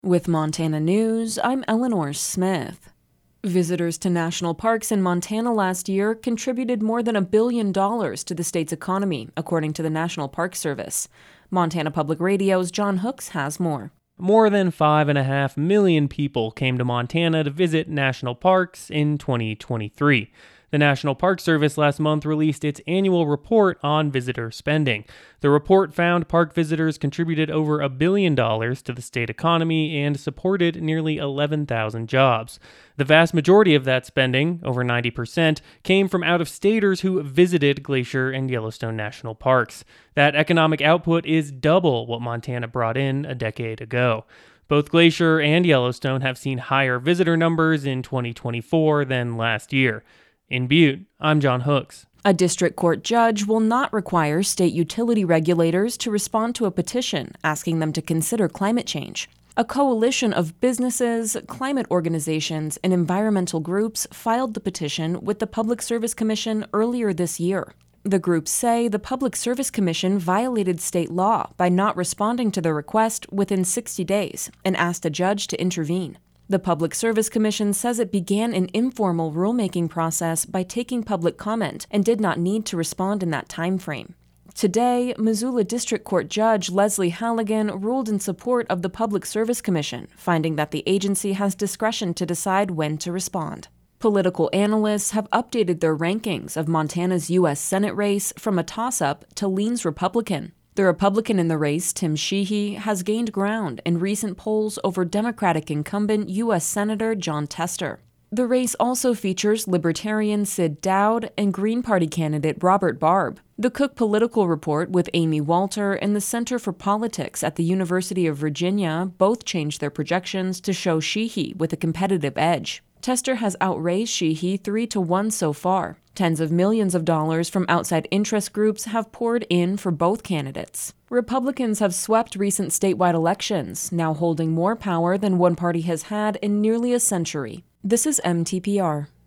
With Montana News, I'm Eleanor Smith. Visitors to national parks in Montana last year contributed more than $1 billion to the state's economy, according to the National Park Service. Montana Public Radio's John Hooks has more. More than 5.5 million people came to Montana to visit national parks in 2023. The National Park Service last month released its annual report on visitor spending. The report found park visitors contributed over $1 billion to the state economy and supported nearly 11,000 jobs. The vast majority of that spending, over 90%, came from out-of-staters who visited Glacier and Yellowstone National Parks. That economic output is double what Montana brought in a decade ago. Both Glacier and Yellowstone have seen higher visitor numbers in 2024 than last year. In Butte, I'm John Hooks. A district court judge will not require state utility regulators to respond to a petition asking them to consider climate change. A coalition of businesses, climate organizations, and environmental groups filed the petition with the Public Service Commission earlier this year. The groups say the Public Service Commission violated state law by not responding to the request within 60 days and asked a judge to intervene. The Public Service Commission says it began an informal rulemaking process by taking public comment and did not need to respond in that time frame. Today, Missoula District Court Judge Leslie Halligan ruled in support of the Public Service Commission, finding that the agency has discretion to decide when to respond. Political analysts have updated their rankings of Montana's U.S. Senate race from a toss-up to leans Republican. The Republican in the race, Tim Sheehy, has gained ground in recent polls over Democratic incumbent U.S. Senator Jon Tester. The race also features Libertarian Sid Dowd and Green Party candidate Robert Barb. The Cook Political Report with Amy Walter and the Center for Politics at the University of Virginia both changed their projections to show Sheehy with a competitive edge. Tester has outraised Sheehy 3-1 so far. Tens of millions of dollars from outside interest groups have poured in for both candidates. Republicans have swept recent statewide elections, now holding more power than one party has had in nearly a century. This is MTPR.